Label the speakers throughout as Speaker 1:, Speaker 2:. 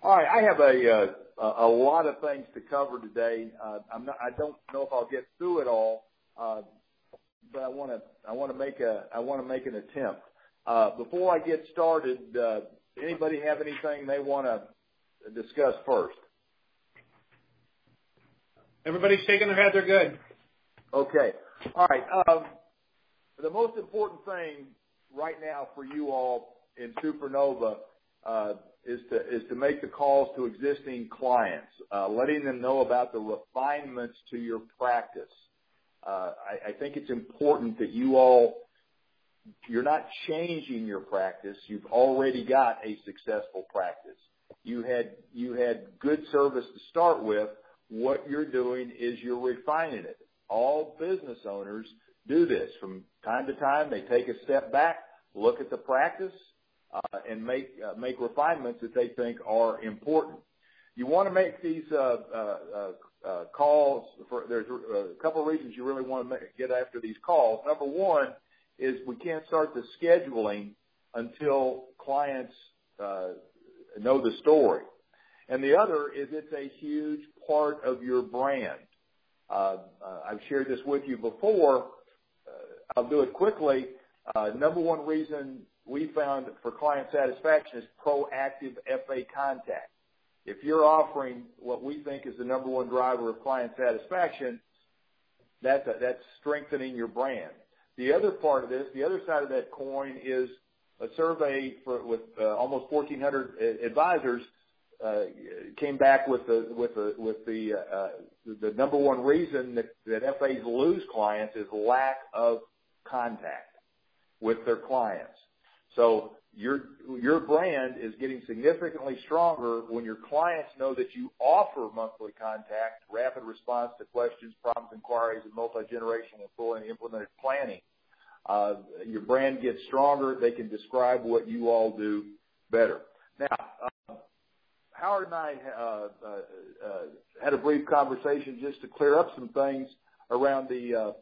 Speaker 1: All right, I have a lot of things to cover today. I don't know if I'll get through it all, but I want to make an attempt. Before I get started, anybody have anything they want to discuss first?
Speaker 2: Everybody's shaking their head. They're good.
Speaker 1: Okay. All right. The most important thing right now for you all in Supernova is to make the calls to existing clients, letting them know about the refinements to your practice. I think it's important that you're not changing your practice. You've already got a successful practice. You had good service to start with. What you're doing is you're refining it. All business owners do this. From time to time, they take a step back, look at the practice, and make refinements that they think are important. You want to make these calls. There's a couple of reasons you really want to get after these calls. Number one is we can't start the scheduling until clients know the story. And the other is it's a huge part of your brand. I've shared this with you before. I'll do it quickly. Number one reason we found for client satisfaction is proactive FA contact. If you're offering what we think is the number one driver of client satisfaction, that's strengthening your brand. The other part of this, the other side of that coin, is a survey with almost 1,400 advisors came back with the number one reason that FAs lose clients is lack of contact with their clients. So your brand is getting significantly stronger when your clients know that you offer monthly contact, rapid response to questions, problems, inquiries, and multi-generational fully implemented planning. Your brand gets stronger. They can describe what you all do better. Now, Howard and I had a brief conversation just to clear up some things around the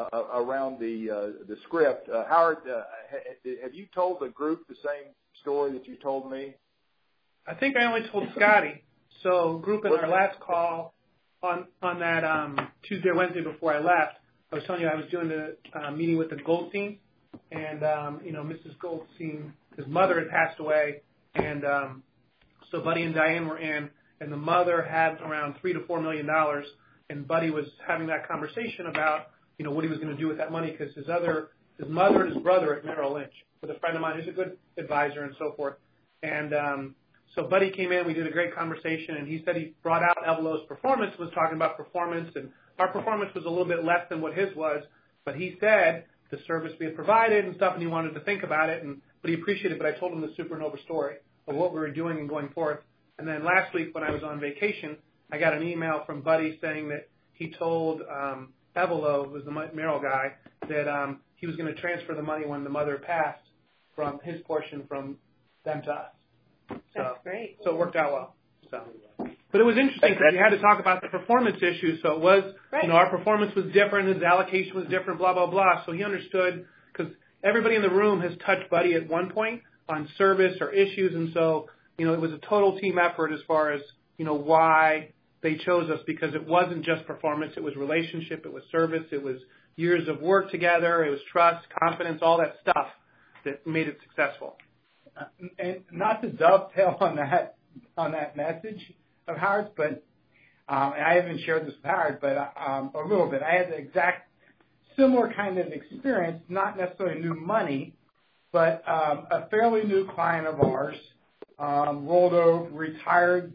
Speaker 1: script. Howard, have you told the group the same story that you told me?
Speaker 2: I think I only told Scotty. So, group, in our last call on that Tuesday or Wednesday before I left, I was telling you I was doing the meeting with the Goldstein, and Mrs. Goldstein, his mother had passed away, and so Buddy and Diane were in, and the mother had around $3 to $4 million, and Buddy was having that conversation about what he was going to do with that money, because his mother and his brother at Merrill Lynch with a friend of mine who's a good advisor and so forth. And so Buddy came in, we did a great conversation, and he said he brought out Evelo's performance, was talking about performance, and our performance was a little bit less than what his was, but he said the service we had provided and stuff, and he wanted to think about it, but he appreciated it. But I told him the Supernova story of what we were doing and going forth. And then last week when I was on vacation, I got an email from Buddy saying that he told Evelo, who was the Merrill guy, that he was going to transfer the money when the mother passed from his portion from them to us.
Speaker 3: That's great.
Speaker 2: So it worked out well. But it was interesting because we had to talk about the performance issue. So it was, our performance was different, his allocation was different, blah, blah, blah. So he understood, because everybody in the room has touched Buddy at one point on service or issues. And so, it was a total team effort as far as, why they chose us, because it wasn't just performance. It was relationship. It was service. It was years of work together. It was trust, confidence, all that stuff that made it successful.
Speaker 4: And not to dovetail on that message of Howard's, but and I haven't shared this with Howard, but a little bit. I had the exact similar kind of experience, not necessarily new money, but a fairly new client of ours rolled over, retired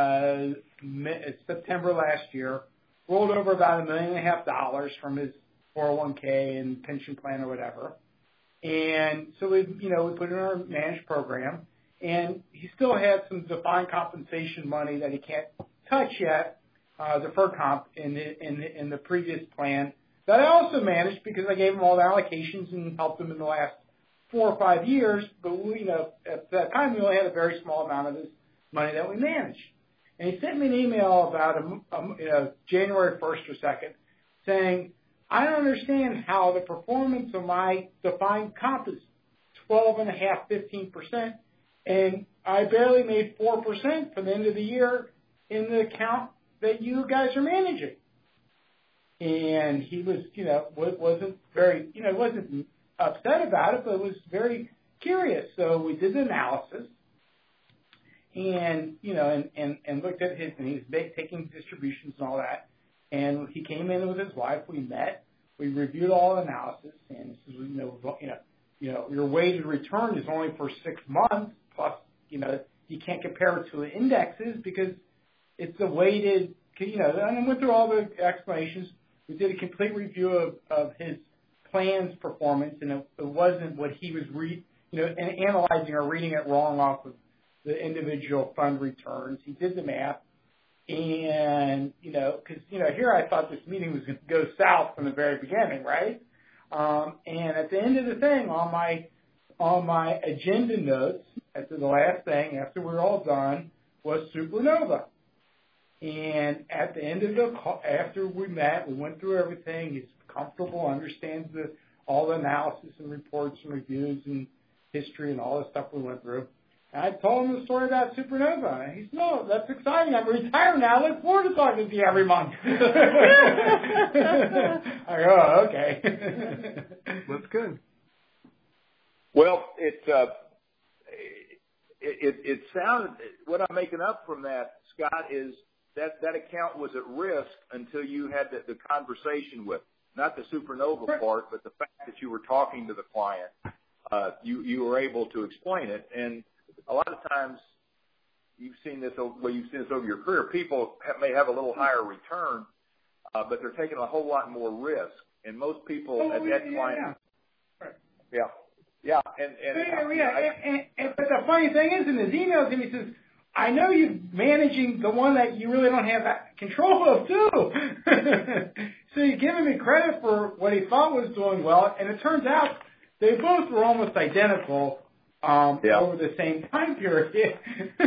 Speaker 4: September last year, rolled over about $1.5 million from his 401k and pension plan or whatever. And so we put it in our managed program, and he still had some defined compensation money that he can't touch yet, deferred comp in the previous plan that I also managed because I gave him all the allocations and helped him in the last 4 or 5 years. But at that time we only had a very small amount of his money that we managed. And he sent me an email about January 1st or 2nd saying, I don't understand how the performance of my defined comp is 12.5%, 15%, and I barely made 4% for the end of the year in the account that you guys are managing. And he was, wasn't very, wasn't upset about it, but was very curious. So we did the analysis and, and looked at his, and he was taking distributions and all that. And he came in with his wife. We met. We reviewed all the analysis, and he says, your weighted return is only for 6 months. Plus, you can't compare it to the indexes because it's a weighted. And I went through all the explanations. We did a complete review of his plan's performance, and it wasn't what he was analyzing or reading it wrong off of the individual fund returns. He did the math. And, because, here I thought this meeting was going to go south from the very beginning, right? And at the end of the thing, on my agenda notes, after the last thing, after we were all done, was Supernova. And at the end of the call, after we met, we went through everything. He's comfortable, understands all the analysis and reports and reviews and history and all the stuff we went through. I told him the story about Supernova. And he said, no, that's exciting. I'm retired now. I look forward to talking to you every month. I go, oh, okay.
Speaker 3: That's good.
Speaker 1: Well, it sounded, what I'm making up from that, Scott, is that account was at risk until you had the conversation with, not the Supernova part, but the fact that you were talking to the client. You were able to explain it. And a lot of times, you've seen this over your career. People may have a little higher return, but they're taking a whole lot more risk. And most people at that client,
Speaker 4: but the funny thing is, in his emails, he says, "I know you're managing the one that you really don't have control of too." So you're giving me credit for what he thought was doing well, and it turns out they both were almost identical. Over the same time period.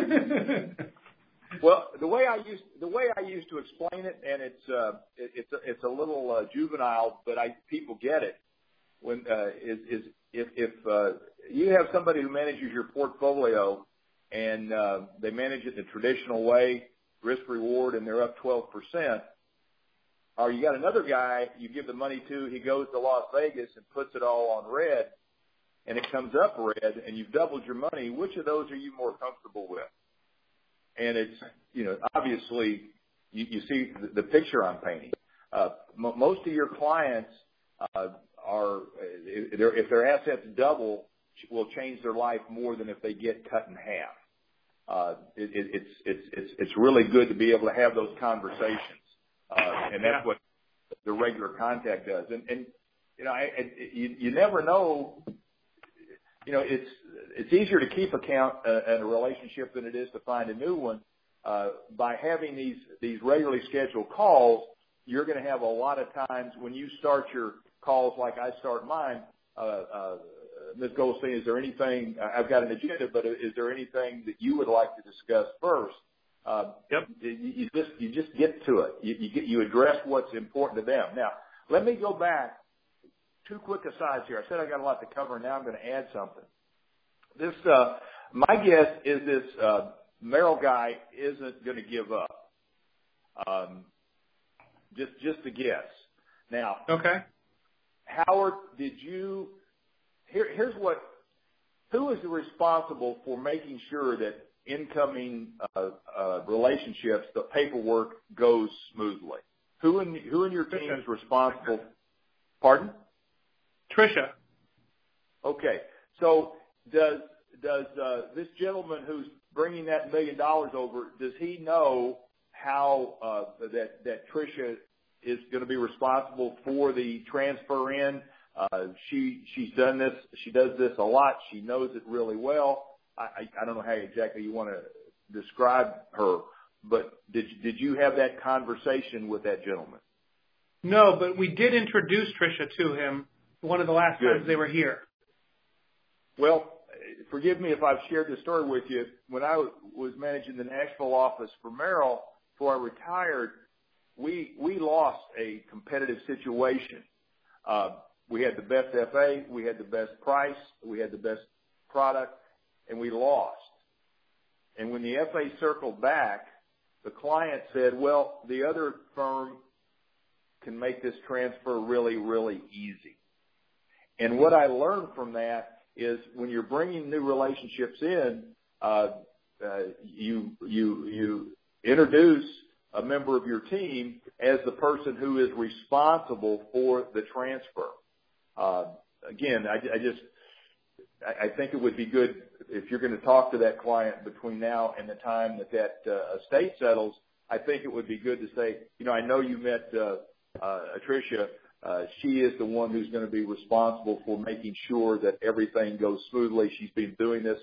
Speaker 1: Well, the way I used to explain it, and it's a little juvenile, but people get it. When if you have somebody who manages your portfolio and they manage it the traditional way, risk reward, and they're up 12%, or you got another guy you give the money to, he goes to Las Vegas and puts it all on red, and it comes up red, and you've doubled your money, which of those are you more comfortable with? And it's, obviously, you see the picture I'm painting. Most of your clients if their assets double, will change their life more than if they get cut in half. It's really good to be able to have those conversations, and that's what the regular contact does. And you never know. It's easier to keep account and a relationship than it is to find a new one. By having these regularly scheduled calls, you're going to have a lot of times when you start your calls like I start mine. Ms. Goldstein, is there anything? I've got an agenda, but is there anything that you would like to discuss first?
Speaker 3: Yep.
Speaker 1: You just get to it. You address what's important to them. Now, let me go back. 2 quick asides here. I said I got a lot to cover, and now I'm going to add something. This, my guess is this Merrill guy isn't going to give up. Just a guess. Now,
Speaker 2: okay.
Speaker 1: Howard, who is responsible for making sure that incoming relationships, the paperwork goes smoothly? Who in your team is responsible? Pardon?
Speaker 2: Tricia.
Speaker 1: Okay. So does this gentleman who's bringing that $1 million over, does he know how that Tricia is going to be responsible for the transfer in? She's done this. She does this a lot. She knows it really well. I don't know how exactly you want to describe her, but did you have that conversation with that gentleman?
Speaker 2: No, but we did introduce Tricia to him one of the last times they were here.
Speaker 1: Well, forgive me if I've shared this story with you. When I was managing the Nashville office for Merrill before I retired, we lost a competitive situation. We had the best FA, we had the best price, we had the best product, and we lost. And when the FA circled back, the client said, well, the other firm can make this transfer really, really easy. And what I learned from that is when you're bringing new relationships in, you introduce a member of your team as the person who is responsible for the transfer. Again, I think it would be good if you're going to talk to that client between now and the time that estate settles. I think it would be good to say, I know you met Tricia. She is the one who's going to be responsible for making sure that everything goes smoothly. She's been doing this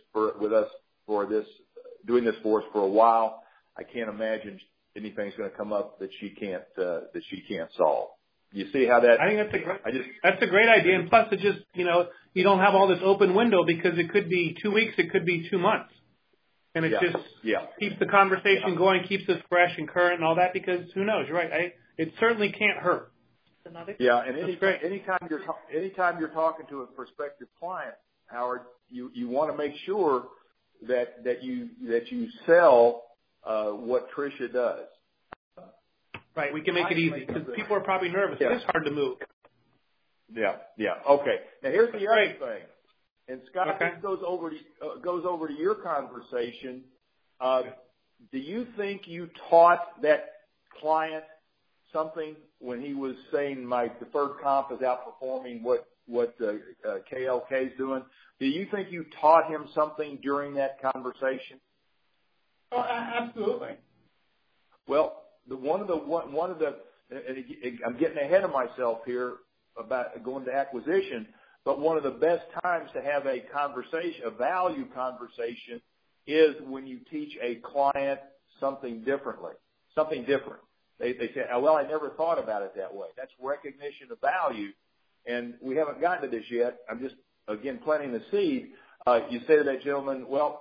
Speaker 1: doing this for us for a while. I can't imagine anything's going to come up that she can't solve. You see how that?
Speaker 2: I think that's a great idea. And plus, it just you don't have all this open window because it could be 2 weeks, it could be 2 months, and it keeps the conversation going, keeps us fresh and current and all that. Because who knows? You're right. It certainly can't hurt.
Speaker 1: Yeah, and anytime you're talking to a prospective client, Howard, you want to make sure that you sell what Tricia does.
Speaker 2: Right, we can make it easy because people are probably nervous. Yeah. It is hard to move.
Speaker 1: Yeah. Okay. Now here's the other thing, and Scott, this goes over to your conversation. Do you think you taught that client something when he was saying my deferred comp is outperforming what KLK is doing? Do you think you taught him something during that conversation?
Speaker 4: Oh, absolutely.
Speaker 1: Well, one of the I'm getting ahead of myself here about going to acquisition, but one of the best times to have a conversation, a value conversation, is when you teach a client something different. They say, well, I never thought about it that way. That's recognition of value, and we haven't gotten to this yet. I'm just, again, planting the seed. You say to that gentleman, well,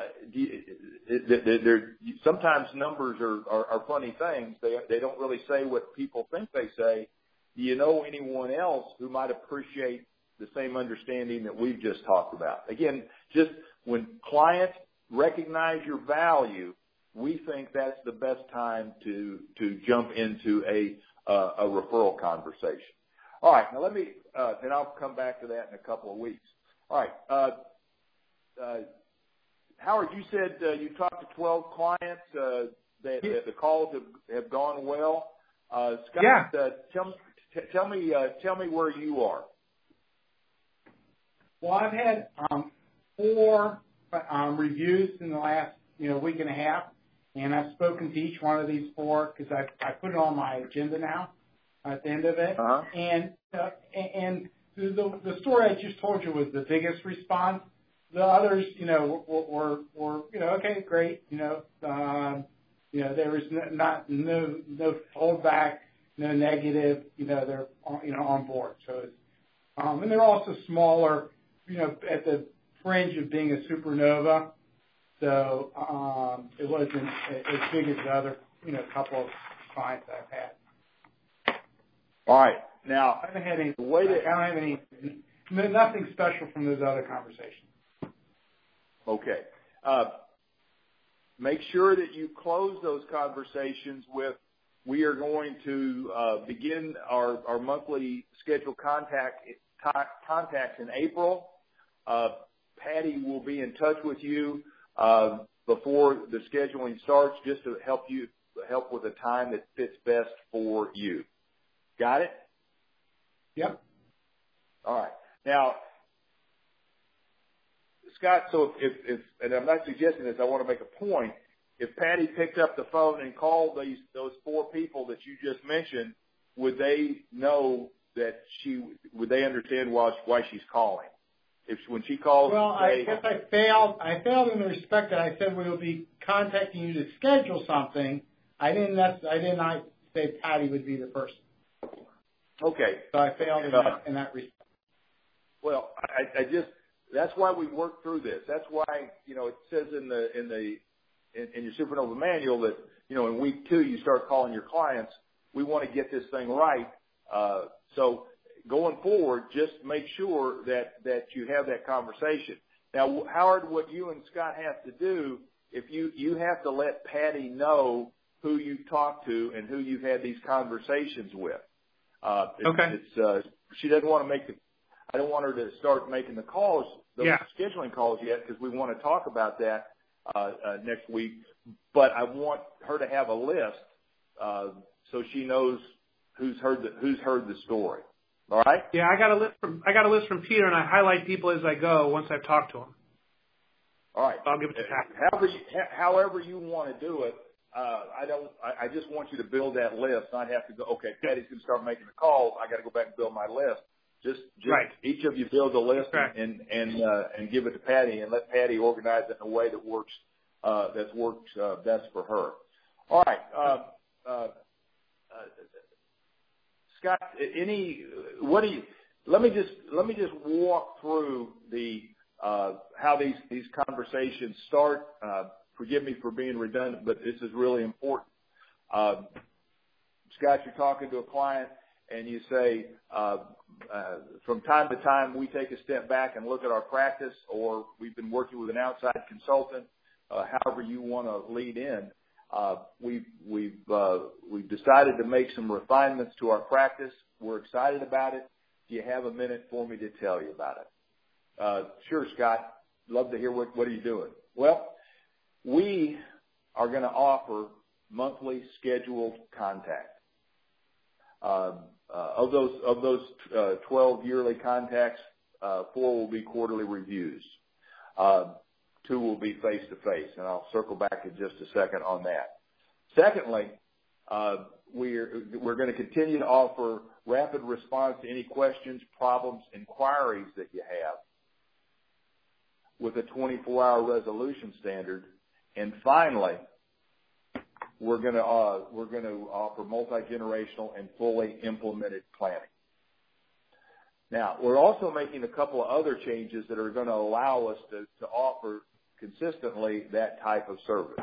Speaker 1: sometimes numbers are funny things. They don't really say what people think they say. Do you know anyone else who might appreciate the same understanding that we've just talked about? Again, just when clients recognize your value, we think that's the best time to jump into a referral conversation. All right, now let me, and I'll come back to that in a couple of weeks. All right, Howard, you said you talked to 12 clients. The calls have gone well. Scott, tell me where you are.
Speaker 4: Well, I've had 4 reviews in the last week and a half, and I've spoken to each one of these 4 because I put it on my agenda now at the end of it.
Speaker 1: Uh-huh.
Speaker 4: And the story I just told you was the biggest response. The others, were okay, great. There was no holdback, no negative. They're on board. So, and they're also smaller, at the fringe of being a supernova. So it wasn't as big as the other, couple of clients I've had.
Speaker 1: All right. Now,
Speaker 4: I don't have any, nothing special from those other conversations.
Speaker 1: Okay. Make sure that you close those conversations with, we are going to begin our monthly scheduled contacts in April. Patty will be in touch with you before the scheduling starts just to help with a time that fits best for you. Got it?
Speaker 4: Yep.
Speaker 1: All right. Now, Scott, so if and I'm not suggesting this, I want to make a point. If Patty picked up the phone and called those 4 people that you just mentioned, would they know that would they understand why she's calling? When she calls,
Speaker 4: well, I guess I failed in the respect that I said we will be contacting you to schedule something. I did not say Patty would be the person.
Speaker 1: Okay.
Speaker 4: So I failed in that respect.
Speaker 1: Well, I just. That's why we work through this. That's why, it says in your Supernova manual that, in week 2 you start calling your clients. We want to get this thing right. So going forward, just make sure that you have that conversation. Now, Howard, what you and Scott have to do if you have to let Patty know who you talked to and who you've had these conversations with.
Speaker 2: Okay.
Speaker 1: She doesn't want to I don't want her to start making the calls, those scheduling calls yet, because we want to talk about that next week. But I want her to have a list so she knows who's heard the story. All right?
Speaker 2: Yeah, I got a list from Peter, and I highlight people as I go once I've talked to them.
Speaker 1: All right.
Speaker 2: I'll give it to Patty.
Speaker 1: However you want to do it. I just want you to build that list, not have to go, okay, Patty's going to start making the calls. I got to go back and build my list. Just
Speaker 2: right.
Speaker 1: Each of you build a list and give it to Patty, and let Patty organize it in a way that works best for her. All right. Scott, let me just walk through how these conversations start. Forgive me for being redundant, but this is really important. Scott, you're talking to a client and you say, from time to time we take a step back and look at our practice, or we've been working with an outside consultant, however you want to lead in. We've decided to make some refinements to our practice. We're excited about it. Do you have a minute for me to tell you about it? Sure, Scott. Love to hear what are you doing. Well, we are going to offer monthly scheduled contact. Of those 12 yearly contacts, 4 will be quarterly reviews. 2 will be face-to-face, and I'll circle back in just a second on that. Secondly, we're going to continue to offer rapid response to any questions, problems, inquiries that you have with a 24-hour resolution standard. And finally, we're going to offer multi-generational and fully implemented planning. Now, we're also making a couple of other changes that are going to allow us to offer consistently that type of service.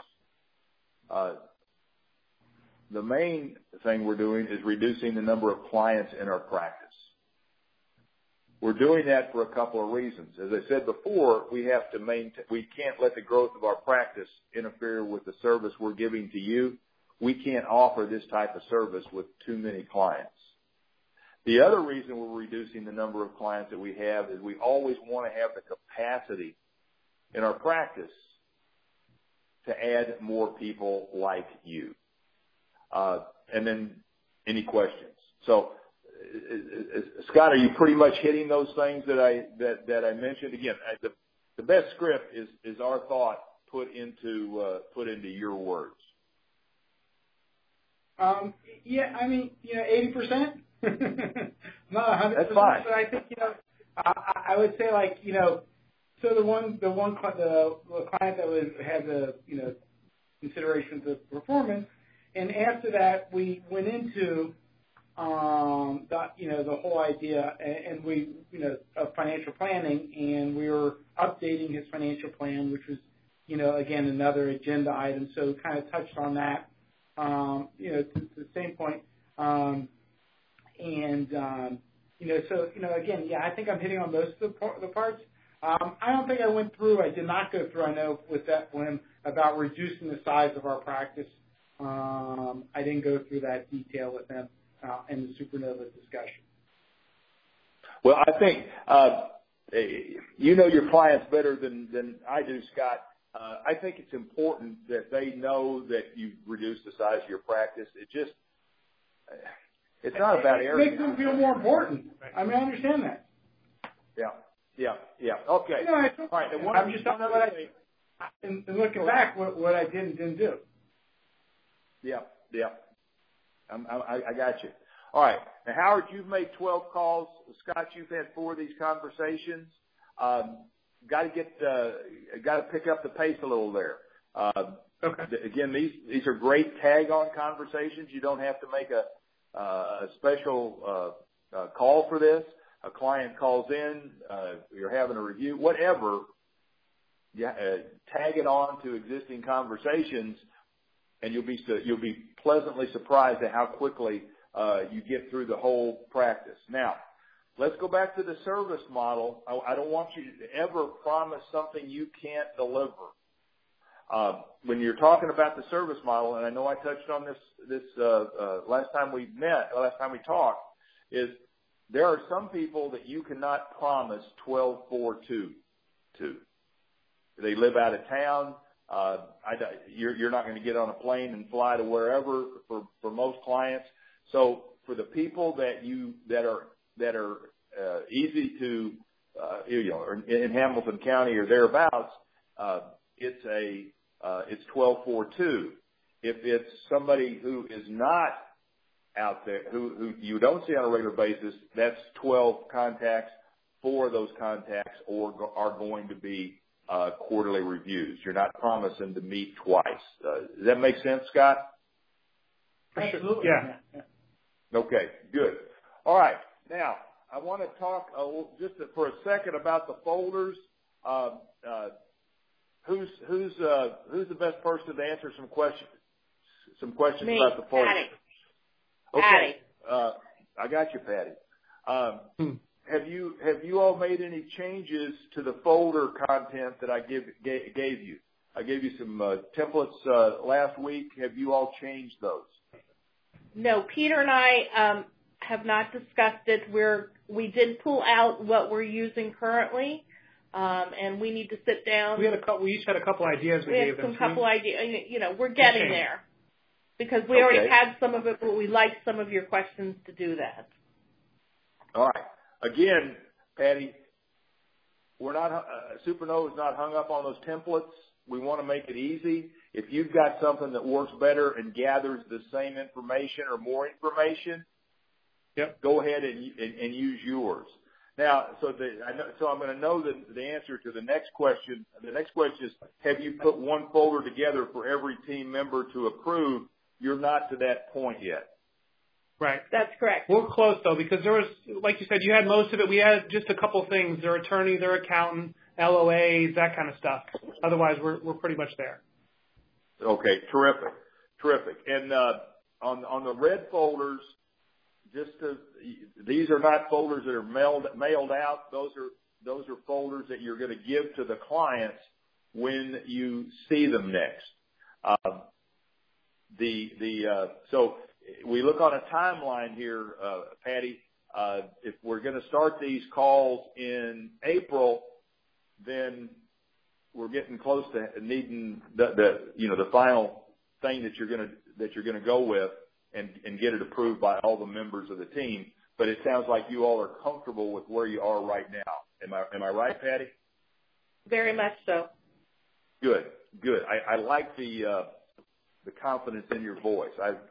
Speaker 1: The main thing we're doing is reducing the number of clients in our practice. We're doing that for a couple of reasons. As I said before, we can't let the growth of our practice interfere with the service we're giving to you. We can't offer this type of service with too many clients. The other reason we're reducing the number of clients that we have is we always want to have the capacity in our practice to add more people like you. And then any questions. So, Scott, are you pretty much hitting those things that I mentioned? Again, the best script is our thought put into your words.
Speaker 4: Yeah, I mean, 80%, not 100%.
Speaker 1: That's fine.
Speaker 4: But I think, I would say, like, so the client that had the considerations of performance, and after that we went into the whole idea, and we of financial planning, and we were updating his financial plan, which was again another agenda item. So kind of touched on that, to the same point, so again, yeah, I think I'm hitting on most of the parts. I don't think I did not go through, I know, with him about reducing the size of our practice. I didn't go through that detail with him in the Supernova discussion.
Speaker 1: Well, I think you know your clients better than I do, Scott. I think it's important that they know that you've reduced the size of your practice. It's not about arrogance.
Speaker 4: It makes them feel more important. I mean, I understand that.
Speaker 1: Yeah. Okay.
Speaker 4: All right. I'm just talking about and looking back, what I did and didn't do.
Speaker 1: Yeah. I got you. All right. Now, Howard, you've made 12 calls. Scott, you've had 4 of these conversations. Got to pick up the pace a little there.
Speaker 2: Okay.
Speaker 1: Again, these are great tag-on conversations. You don't have to make a special call for this. A client calls in, you're having a review, whatever. Tag it on to existing conversations, and you'll be pleasantly surprised at how quickly you get through the whole practice. Now, let's go back to the service model. I don't want you to ever promise something you can't deliver. When you're talking about the service model, and I know I touched on this last time we talked, is there are some people that you cannot promise 12-4-2 to. They live out of town. You're not going to get on a plane and fly to wherever for most clients. So for the people that are easy to in Hamilton County or thereabouts, it's 12-4-2. If it's somebody who is not out there, who you don't see on a regular basis, that's 12 contacts. 4 of those contacts are going to be quarterly reviews. You're not promising to meet twice. Does that make sense, Scott?
Speaker 4: Absolutely.
Speaker 2: Yeah.
Speaker 1: Okay, good. All right. Now, I want to talk just for a second about the folders. Who's the best person to answer some questions
Speaker 5: Me,
Speaker 1: about the folders?
Speaker 5: Patty.
Speaker 1: Okay.
Speaker 5: Patty.
Speaker 1: I got you, Patty. Have you all made any changes to the folder content that I gave you? I gave you some templates last week. Have you all changed those?
Speaker 5: No, Peter and I have not discussed it. We did pull out what we're using currently, and we need to sit down.
Speaker 2: We each had a couple ideas.
Speaker 5: We had some couple ideas. We're getting there because we already had some of it, but we liked some of your questions to do that.
Speaker 1: All right. Again, Patty, we're not Supernova is not hung up on those templates. We want to make it easy. If you've got something that works better and gathers the same information or more information, go ahead and use yours. Now, so I'm going to know the answer to the next question. The next question is, have you put one folder together for every team member to approve? You're not to that point yet.
Speaker 2: Right.
Speaker 5: That's correct.
Speaker 2: We're close, though, because there was, like you said, you had most of it. We had just a couple things. Their attorney, their accountant, LOAs, that kind of stuff. Otherwise, we're pretty much there.
Speaker 1: Okay, terrific. And on the red folders, these are not folders that are mailed out. Those are folders that you're going to give to the clients when you see them next. So we look on a timeline here, Patty. If we're going to start these calls in April, then we're getting close to needing the final thing that you're going to go with and get it approved by all the members of the team. But it sounds like you all are comfortable with where you are right now. Am I right, Patty?
Speaker 5: Very much so.
Speaker 1: Good. I like the confidence in your voice.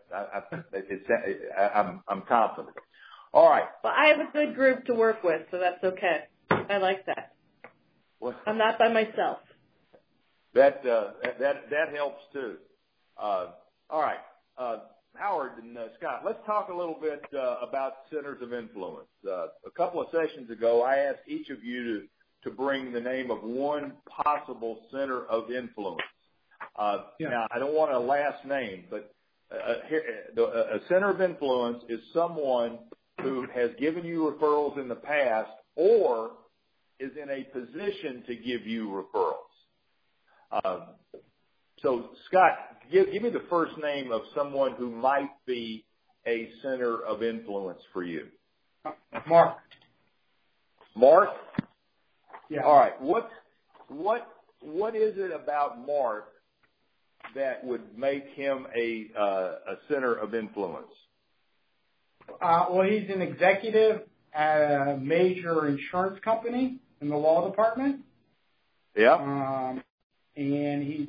Speaker 1: I'm confident. All right.
Speaker 5: Well, I have a good group to work with, so that's okay. I like that.
Speaker 1: Well,
Speaker 5: I'm not by myself.
Speaker 1: That helps too. All right. Howard and Scott, let's talk a little bit about centers of influence. A couple of sessions ago, I asked each of you to bring the name of one possible center of influence. Now, I don't want a last name, but a center of influence is someone who has given you referrals in the past or is in a position to give you referrals. So, Scott, give me the first name of someone who might be a center of influence for you.
Speaker 4: Mark.
Speaker 1: Mark?
Speaker 4: Yeah.
Speaker 1: All right. What is it about Mark that would make him a center of influence?
Speaker 4: Well, he's an executive at a major insurance company in the law department.
Speaker 1: Yeah.
Speaker 4: And he's,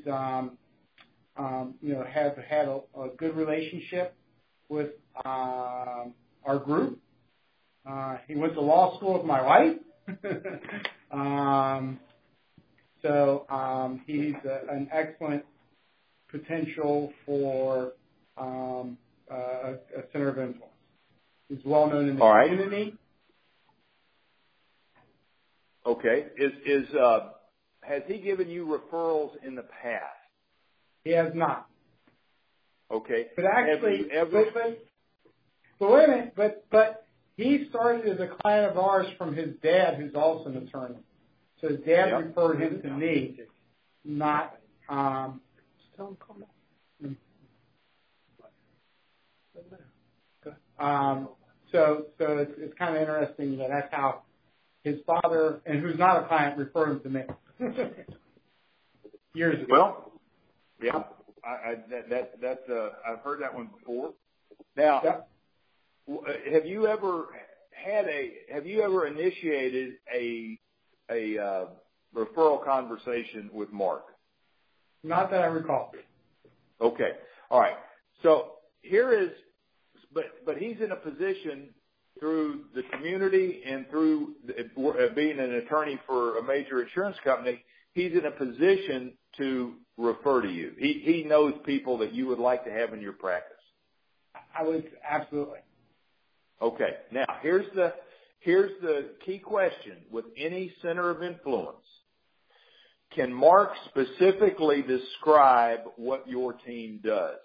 Speaker 4: has had a good relationship with our group. He went to law school with my wife. So he's an excellent potential for a center of influence. He's well known in the community.
Speaker 1: Okay. Has he given you referrals in the past?
Speaker 4: He has not.
Speaker 1: Okay.
Speaker 4: But actually, but wait a minute. But he started as a client of ours from his dad, who's also an attorney. So his dad referred him to me, not So it's kind of interesting that that's how his father, and who's not a client, referred him to me years ago.
Speaker 1: Well, yeah, I've heard that one before. Now, have you ever initiated a referral conversation with Mark?
Speaker 4: Not that I recall.
Speaker 1: Okay. All right. So but he's in a position through the community and through being an attorney for a major insurance company, he's in a position to refer to you. He knows people that you would like to have in your practice.
Speaker 4: I would, absolutely.
Speaker 1: Okay. Now, here's the key question with any center of influence. Can Mark specifically describe what your team does?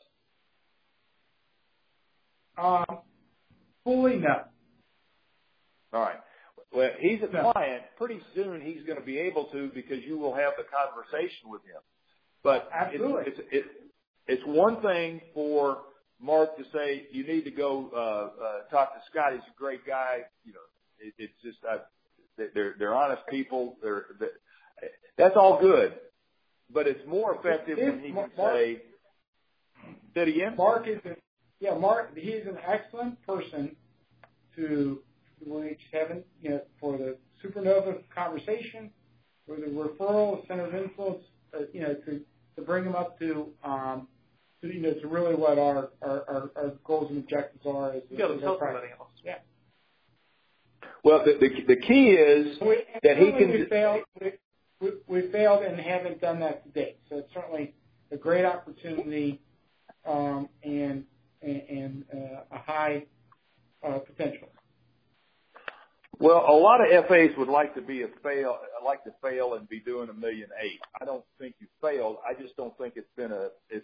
Speaker 4: Fully no.
Speaker 1: All right. Well, he's a client. Pretty soon he's going to be able to, because you will have the conversation with him. But
Speaker 4: absolutely,
Speaker 1: it's one thing for Mark to say you need to go talk to Scott. He's a great guy. You know, it's just they're honest people. That's all good. But it's more effective when he can say that again.
Speaker 4: Mark is Mark. He's an excellent person to reach heaven, for the Supernova conversation, for the referral, center of influence, to bring them up to really what our goals and objectives are. As
Speaker 2: to tell somebody else.
Speaker 4: Yeah.
Speaker 1: Well, the key is that he can.
Speaker 4: We failed and haven't done that to date. So it's certainly a great opportunity and a high potential.
Speaker 1: Well, a lot of FAs would like to fail and be doing $1.8 million. I don't think you failed. I just don't think it's been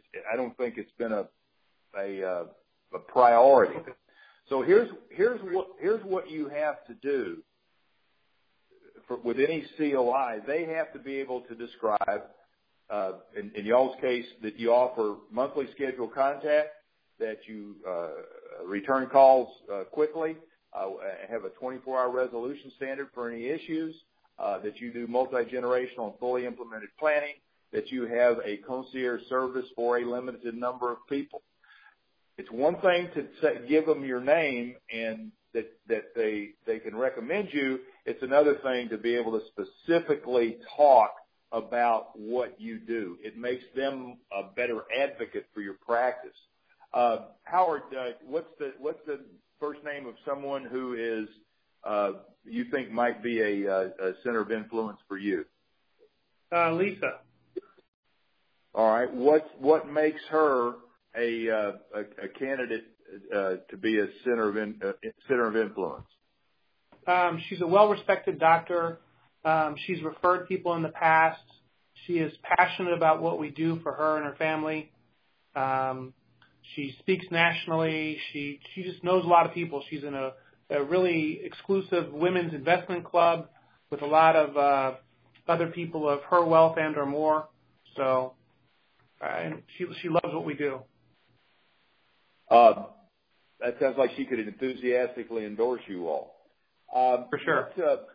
Speaker 1: a priority. So here's what you have to do with any COI. They have to be able to describe, in y'all's case, that you offer monthly scheduled contact, that you return calls quickly, have a 24-hour resolution standard for any issues, that you do multi-generational and fully implemented planning, that you have a concierge service for a limited number of people. It's one thing to give them your name and that they can recommend you. It's another thing to be able to specifically talk about what you do. It makes them a better advocate for your practice. Howard, what's the first name of someone who is you think might be a center of influence for you?
Speaker 2: Lisa.
Speaker 1: All right. What makes her a candidate to be a center of influence?
Speaker 2: She's a well-respected doctor. She's referred people in the past. She is passionate about what we do for her and her family. She speaks nationally. She just knows a lot of people. She's in a really exclusive women's investment club with a lot of other people of her wealth and or more. So, and she loves what we do.
Speaker 1: That sounds like she could enthusiastically endorse you all.
Speaker 2: For sure.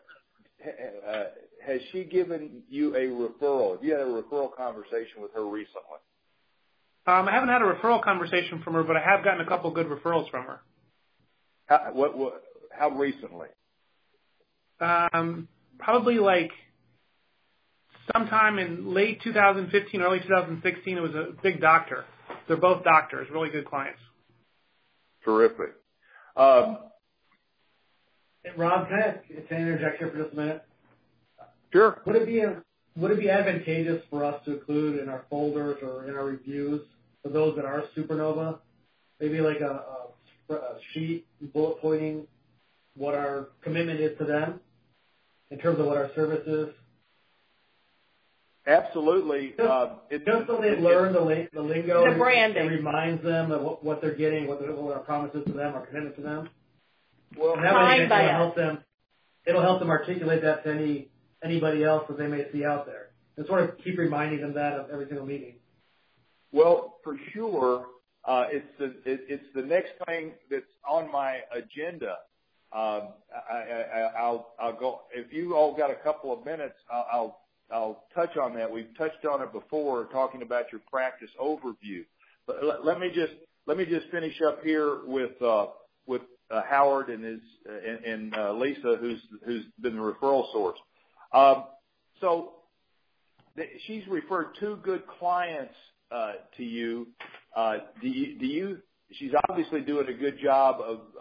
Speaker 1: Has she given you a referral? Have you had a referral conversation with her recently?
Speaker 2: I haven't had a referral conversation from her, but I have gotten a couple good referrals from her.
Speaker 1: How recently?
Speaker 2: Probably like sometime in late 2015, early 2016. It was a big doctor. They're both doctors, really good clients.
Speaker 1: Terrific.
Speaker 6: Rob, can I interject here for just a minute?
Speaker 1: Sure.
Speaker 6: Would it be advantageous for us to include in our folders or in our reviews for those that are Supernova, maybe like a sheet bullet pointing what our commitment is to them in terms of what our service is?
Speaker 1: Absolutely.
Speaker 6: Just so they learn the lingo,
Speaker 5: the branding.
Speaker 6: It reminds them of what they're getting, what our promises to them, our commitment to them.
Speaker 1: Well,
Speaker 6: and that way it'll help them articulate that to anybody else that they may see out there. and sort of keep reminding them that of every single meeting.
Speaker 1: Well, for sure, it's the next thing that's on my agenda. I'll go if you all got a couple of minutes. I'll touch on that. We've touched on it before, talking about your practice overview. But let me just finish up here with Howard and Lisa, who's been the referral source. So she's referred two good clients to you. She's obviously doing a good job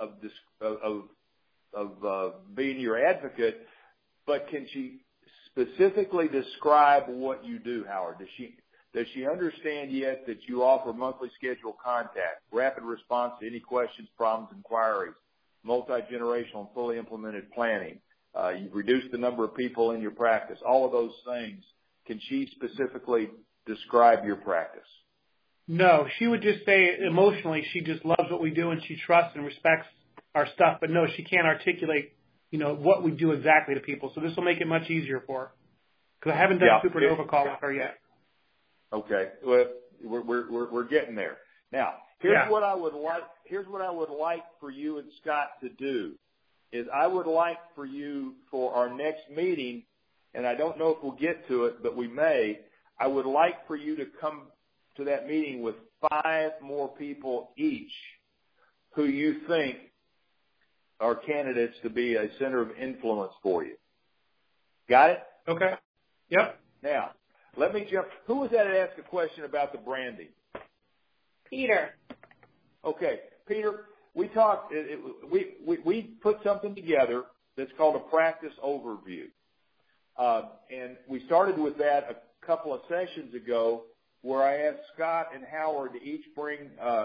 Speaker 1: of being your advocate, but can she specifically describe what you do, Howard? Does she understand yet that you offer monthly scheduled contact, rapid response to any questions, problems, inquiries, multi-generational and fully implemented planning? You've reduced the number of people in your practice. All of those things. Can she specifically describe your practice?
Speaker 2: No, she would just say emotionally she just loves what we do and she trusts and respects our stuff. But no, she can't articulate, what we do exactly to people. So this will make it much easier for her because I haven't done a Supernova call with her yet.
Speaker 1: Okay, well, we're getting there. Now, here's what I would like. Here's what I would like for you and Scott to do. Is I would like for you for our next meeting, and I don't know if we'll get to it, but we may. I would like for you to come to that meeting with 5 more people each who you think are candidates to be a center of influence for you. Got it?
Speaker 2: Okay. Yep.
Speaker 1: Now, let me jump. Who was that that asked a question about the branding?
Speaker 5: Peter.
Speaker 1: Okay, Peter, we talked. We put something together that's called a practice overview, and we started with that a couple of sessions ago, where I asked Scott and Howard to each bring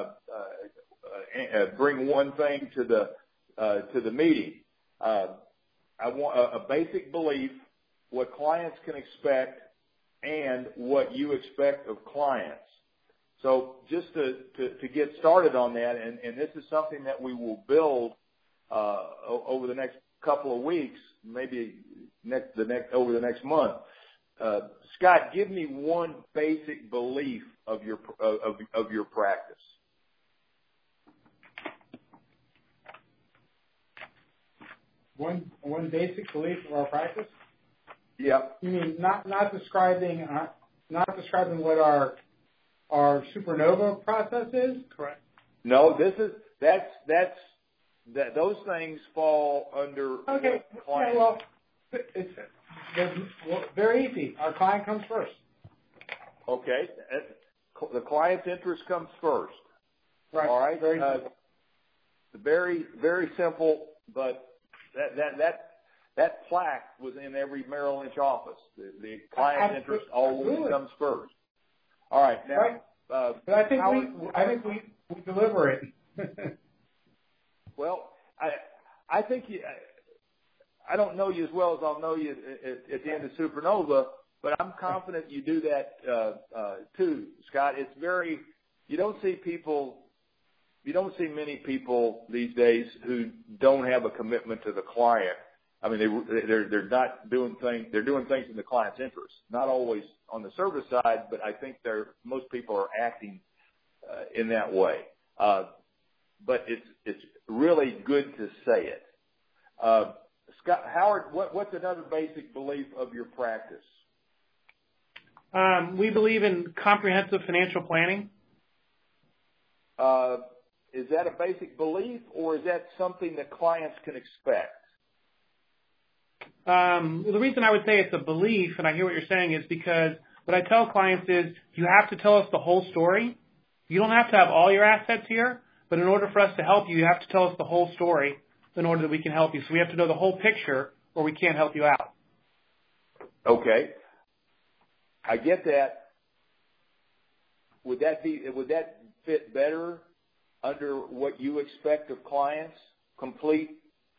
Speaker 1: one thing to the meeting. I want a basic belief, what clients can expect, and what you expect of clients. So just to get started on that, and this is something that we will build over the next couple of weeks, maybe over the next month. Scott, give me one basic belief of your practice.
Speaker 4: One basic belief of our practice?
Speaker 1: Yeah.
Speaker 4: You mean not describing what our Supernova process is?
Speaker 2: Correct.
Speaker 1: No, those things fall under.
Speaker 4: Okay.
Speaker 1: Client.
Speaker 4: Well, it's very easy. Our client comes first.
Speaker 1: Okay. The client's interest comes first.
Speaker 4: Right.
Speaker 1: All right. Very, very simple, but that plaque was in every Merrill Lynch office. The client's interest always comes first. All right. Now,
Speaker 4: right. But I think we deliver it.
Speaker 1: Well, I think I don't know you as well as I'll know you at the end of Supernova, but I'm confident you do that too, Scott. It's you don't see many people these days who don't have a commitment to the client. I mean, they're not doing things. They're doing things in the client's interest. Not always on the service side, but I think most people are acting in that way. But it's really good to say it. Scott, Howard, what's another basic belief of your practice?
Speaker 2: We believe in comprehensive financial planning.
Speaker 1: Is that a basic belief, or is that something that clients can expect?
Speaker 2: Well, the reason I would say it's a belief, and I hear what you're saying, is because what I tell clients is you have to tell us the whole story. You don't have to have all your assets here, but in order for us to help you, you have to tell us the whole story in order that we can help you. So we have to know the whole picture, or we can't help you out.
Speaker 1: Okay. I get that. Would that fit better under what you expect of clients? Complete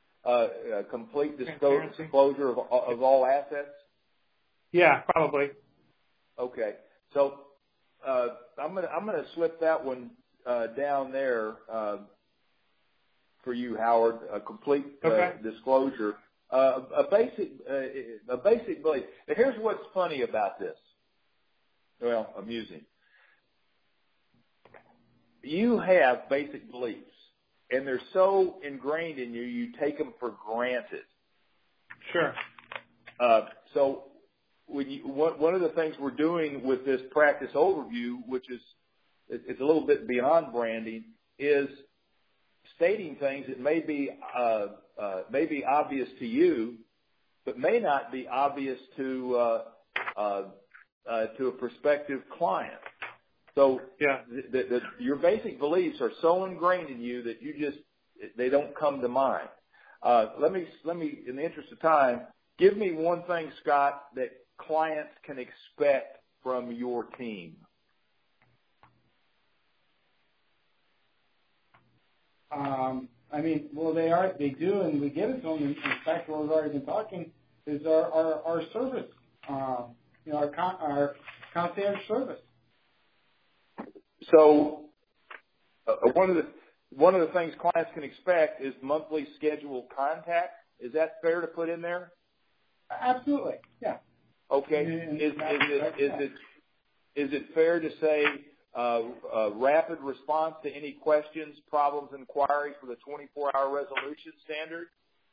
Speaker 1: disclosure of all assets?
Speaker 2: Yeah, probably.
Speaker 1: Okay. So I'm gonna slip that one down there for you, Howard. A complete disclosure. a basic belief. Now, here's what's funny about this. Well, amusing. You have basic beliefs, and they're so ingrained in you, you take them for granted.
Speaker 2: Sure.
Speaker 1: So one of the things we're doing with this practice overview, which is it's a little bit beyond branding, is stating things that may be obvious to you, but may not be obvious to a prospective client. So
Speaker 2: yeah,
Speaker 1: your basic beliefs are so ingrained in you that they don't come to mind. Let me, in the interest of time, give me one thing, Scott, that clients can expect from your team.
Speaker 4: They do, and we give it to them. In fact, what we've already been talking is our service, our concierge service.
Speaker 1: So, one of the things clients can expect is monthly scheduled contact. Is that fair to put in there?
Speaker 4: Absolutely, yeah.
Speaker 1: Okay. Is it fair to say rapid response to any questions, problems, inquiries with a 24-hour resolution standard?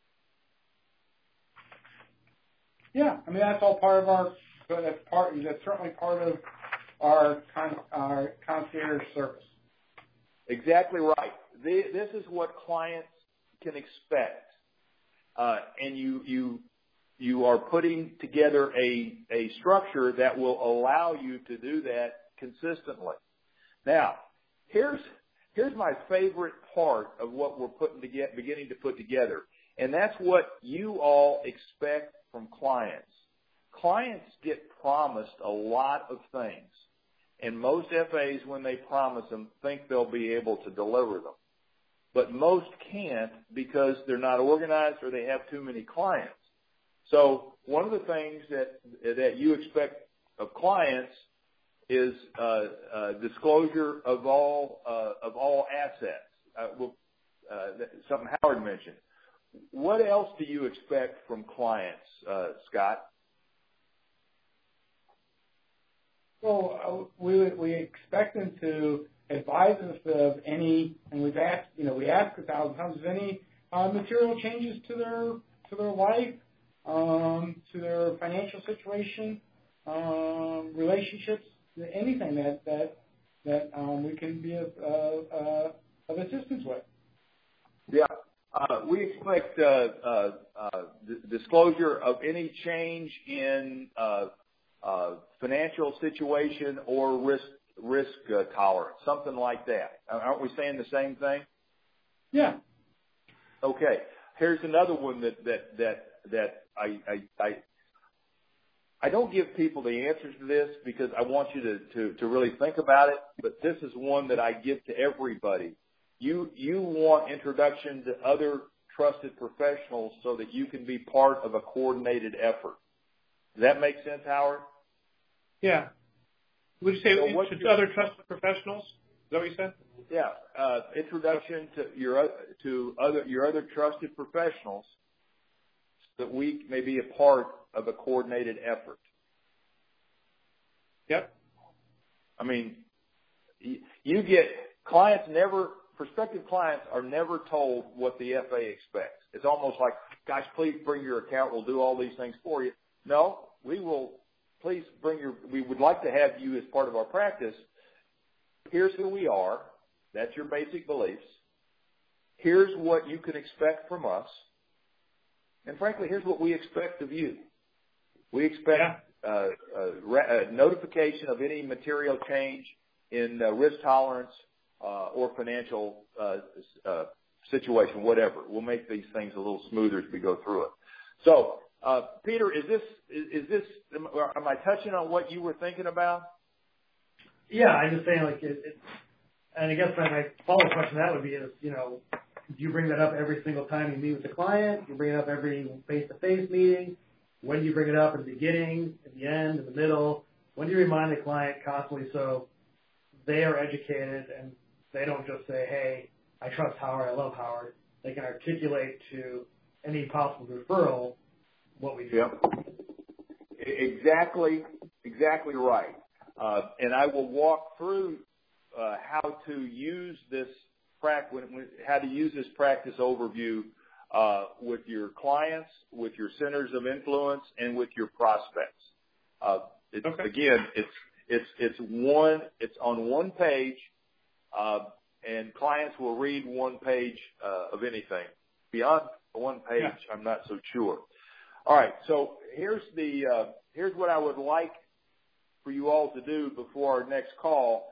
Speaker 4: Yeah, that's all part of that's certainly part of our concierge service.
Speaker 1: Exactly right. This is what clients can expect, and you are putting together a structure that will allow you to do that consistently. Now, here's my favorite part of what we're beginning to put together, and that's what you all expect from clients. Clients get promised a lot of things, and most FAs, when they promise them, think they'll be able to deliver them. But most can't because they're not organized or they have too many clients. So one of the things that you expect of clients is disclosure of all assets. Something Howard mentioned. What else do you expect from clients, Scott?
Speaker 4: Well, we expect them to advise us of any, and we ask 1,000 times, of any material changes to their life, to their financial situation, relationships, anything that we can be of assistance with.
Speaker 1: Yeah, we expect disclosure of any change in financial situation or risk tolerance, something like that. Aren't we saying the same thing?
Speaker 4: Yeah.
Speaker 1: Okay. Here's another one that I don't give people the answers to this because I want you to really think about it, but this is one that I give to everybody. You want introduction to other trusted professionals so that you can be part of a coordinated effort. Does that make sense, Howard?
Speaker 2: Yeah. Would you say to other trusted professionals? Is that what you said?
Speaker 1: Yeah. Introduction to your other trusted professionals so that we may be a part of a coordinated effort.
Speaker 2: Yep.
Speaker 1: Prospective clients are never told what the FA expects. It's almost like, gosh, please bring your account. We'll do all these things for you. No, we will. Please we would like to have you as part of our practice. Here's who we are. That's your basic beliefs. Here's what you can expect from us. And frankly, here's what we expect of you. We expect notification of any material change in risk tolerance or financial situation, whatever. We'll make these things a little smoother as we go through it. So, Peter, am I touching on what you were thinking about?
Speaker 6: Yeah, I'm just saying, and I guess my follow-up question to that would be do you bring that up every single time you meet with the client? Do you bring it up every face-to-face meeting? When do you bring it up at the beginning, at the end, in the middle? When do you remind the client constantly so they are educated and they don't just say, hey, I trust Howard, I love Howard. They can articulate to any possible referral, what we do.
Speaker 1: Yep. Exactly right. And I will walk through how to use this practice overview with your clients, with your centers of influence, and with your prospects. Again, it's on one page, and clients will read one page of anything. Beyond one page, I'm not so sure. All right, so here's what I would like for you all to do before our next call.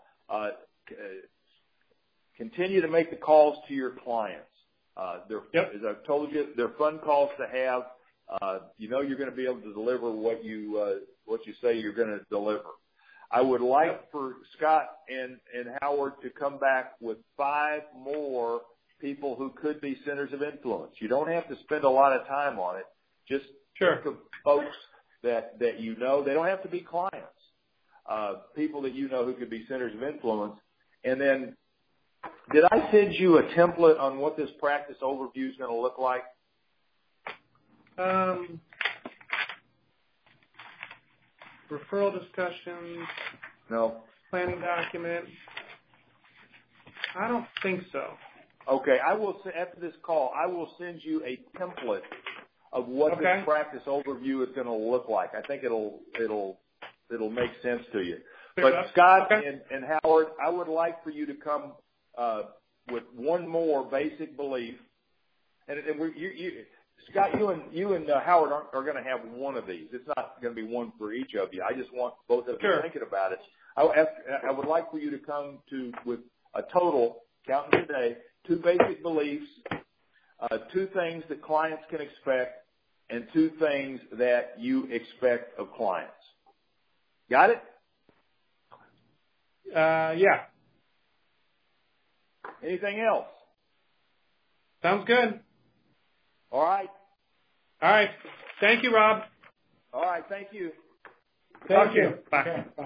Speaker 1: Continue to make the calls to your clients. As I've told you, they're fun calls to have. You're going to be able to deliver what you say you're going to deliver. I would like for Scott and Howard to come back with 5 more people who could be centers of influence. You don't have to spend a lot of time on it. Just think of folks that you know. They don't have to be clients. People that you know who could be centers of influence. And then, did I send you a template on what this practice overview is going to look like?
Speaker 2: Referral discussions.
Speaker 1: No.
Speaker 2: Planning document. I don't think so.
Speaker 1: Okay, after this call, I will send you a template of what this practice overview is going to look like. I think it'll make sense to you. But Scott and Howard, I would like for you to come with one more basic belief. And Scott, you and Howard are going to have one of these. It's not going to be one for each of you. I just want both of you thinking about it. I would like for you to come with a total, counting today, 2 basic beliefs, 2 things that clients can expect, and 2 things that you expect of clients. Got it?
Speaker 2: Yeah.
Speaker 1: Anything else?
Speaker 2: Sounds good.
Speaker 1: All right.
Speaker 2: Thank you, Rob.
Speaker 1: All right. Thank you.
Speaker 2: Thank you. Bye.
Speaker 4: Okay, bye.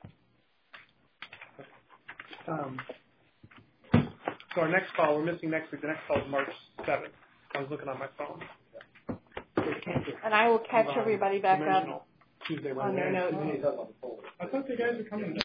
Speaker 2: So our next call, we're missing next week. The next call is March 7th. I was looking on my phone.
Speaker 5: And I will catch everybody back up
Speaker 2: Tuesday,
Speaker 5: on their notes.
Speaker 6: I thought the guys were coming.